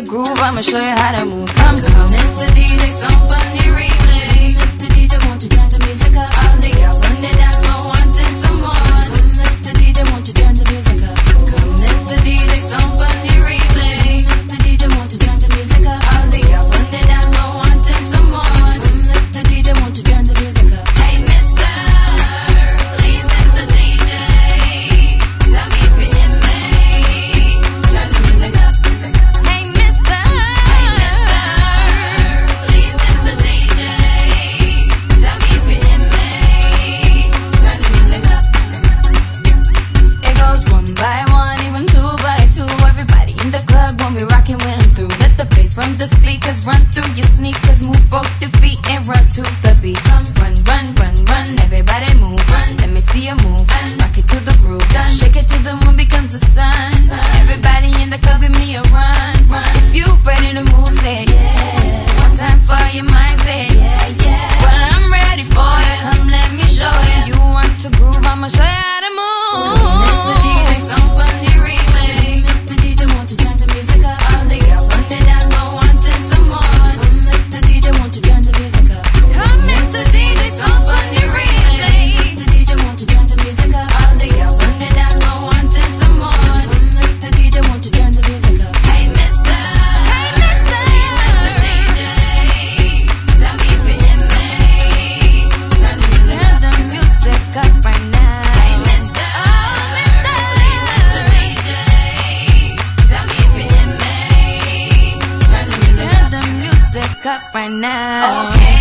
groove, I'ma show you how to move. Come, Mr. DJ, some funny replay. Mr. DJ, won't you turn the music up? All the up on the dance floor, wanting some more. Mr. DJ, won't you turn the music up? Come, Mr. DJ, some funny replay. Mr. DJ, won't you turn the music up? All the up on the dance floor, wanting some more. Mr. DJ, won't you turn the music up? Hey, mister, please, Mr. DJ, tell me if you hear me. Turn the music up. Hey, mister, please, Mr. DJ, tell me if you hear me. Turn the music up. It goes one by one, even two by two. Everybody in the club when we rockin' when I'm through. Let the bass from the speakers run through your sneakers. Move both your feet and run to the beat. Run, run, run, run, everybody move. Run, let me see you move. Rock it to the groove. Shake it till the moon becomes the sun. Everybody in the club, give me a run. If you ready to move, say yeah. One time for your mind, say yeah, yeah. Well, I'm ready for it. Come, let me show you. You want to groove, I'ma show you how to move. Mr. DJ, some funny replay. Mr. DJ, won't you turn the music up? All the up on the dance floor, wanting some more. Mr. DJ, won't you turn the music up? Come, Mr. DJ, some funny replay. Mr. DJ, won't you turn the music up? All the up on the dance floor, wanting some more. Mr. DJ, won't you turn the music up? Hey, mister, DJ, tell me if you hear me. Turn the music up right now. Hey, mister, DJ, tell me if you hear me. Turn the music up right now. Okay.